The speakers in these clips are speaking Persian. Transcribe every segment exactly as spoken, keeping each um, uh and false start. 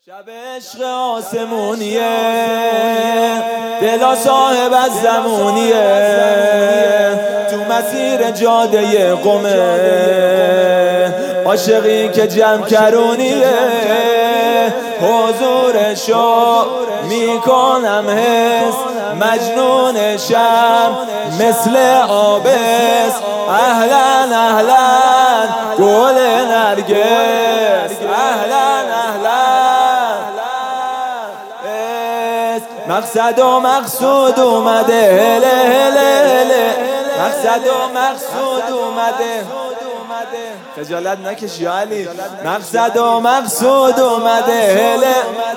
شب عشق آسمونیه، دلا صاحب از زمونیه، تو مسیر جاده قمه، عاشقی که جمع کرونیه، حضورشو میکنم حس، مجنونشم مثل آبس. اهلا اهلا گل نرگس، اهلا اهلا مقصد و مقصود اومده، هله هله هله مقصد و مقصود اومده. خجالت نکش یا علی. مقصد و مقصود اومده، هله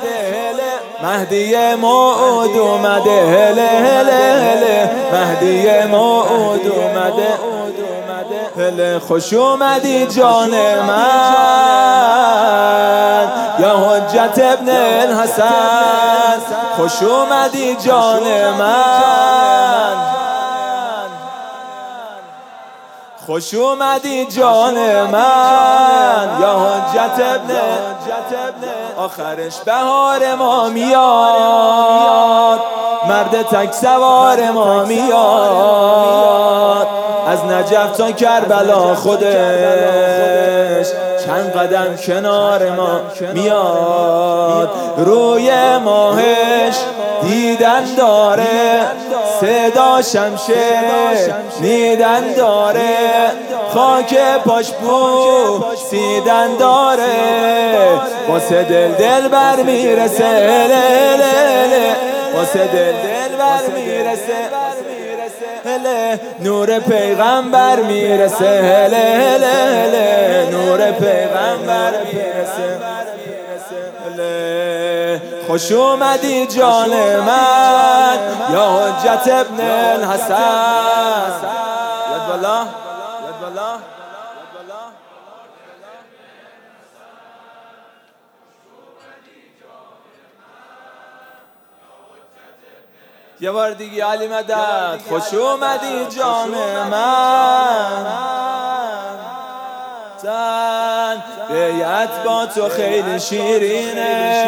مهدی موعود اومده، هله هله هله مهدی موعود اومده، هله خوش اومدی جان من یا حجت ابن الحسن، خوش اومدی جان من، خوش اومدی جان من یا حجت ابن. آخرش بهار ما میاد، مرد تک سوار ما میاد، از نجف تا کربلا خودش چند قدم کنار ما میاد. روی ماهش دیدن داره، صدا شمشه نیدن داره، خاک پاش بوسیدن داره، واسه دل دل بر میرسه، واسه دل دل بر میرسه، هله نور پیغمبر میرسه، هله هله هله نور پیغمبر میرسه، هله خوش اومدی جان من یا حجت ابن الحسن. یاد بالا، یاد بالا. یه بار دیگه علی مدد. خوش اومدی جان من، زن بیعت با تو خیلی شیرینه،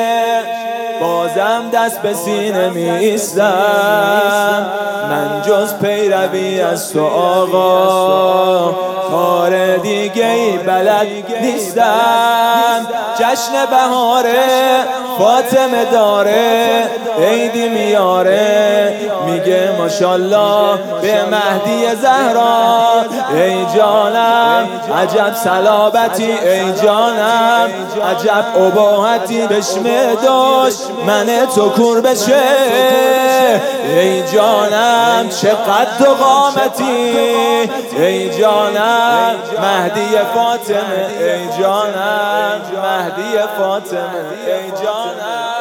بازم دست به سینه میستم، من جز پیروی از تو آقا کار دیگه ای بلد نیستم. جشن بهاره فاطمه داره، عیدی میاره میگه ماشالله به مهدی زهرا. ای جانم عجب صلابتی، ای جانم عجب اباحتی، بشم داشت من تو کور بشه. ای جانم چه قد و قامتی، ای جانم مهدی فاطمه، ای جانم مهدی فاطمه، ای جانم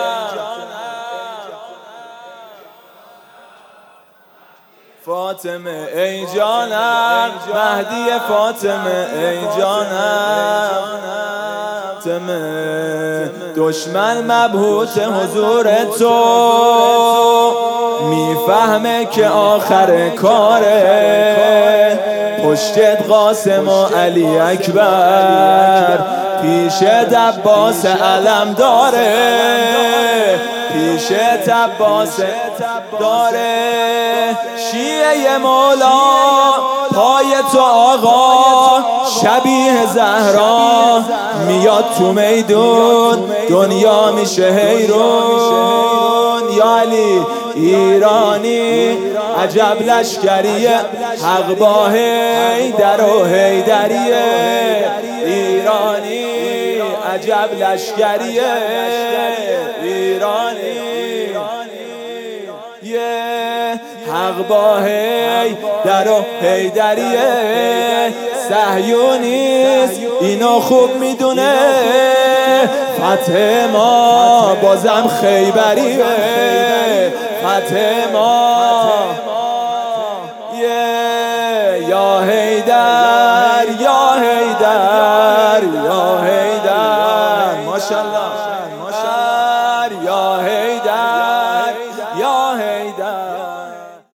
فاطمه، ای جانم مهدی فاطمه، ای جانم فاطمه. دشمن مبهوت حضور تو، میفهمه که آخر کاره، پشتت قاسم و علی اکبر، پیشت عباس علم داره، پیشت عباس داره. شیعه مولا پای تو آقا، شبیه زهرا میاد تو میدون، دنیا میشه حیرون. یا علی ایرانی عجب لشکریه، حق با حیدر و حیدریه، ایرانی عجب لشکریه، ایرانی یه حق با حیدر و حیدریه. صهیونیست اینو خوب میدونه، فتح ما بازم خیبریه، فتح ما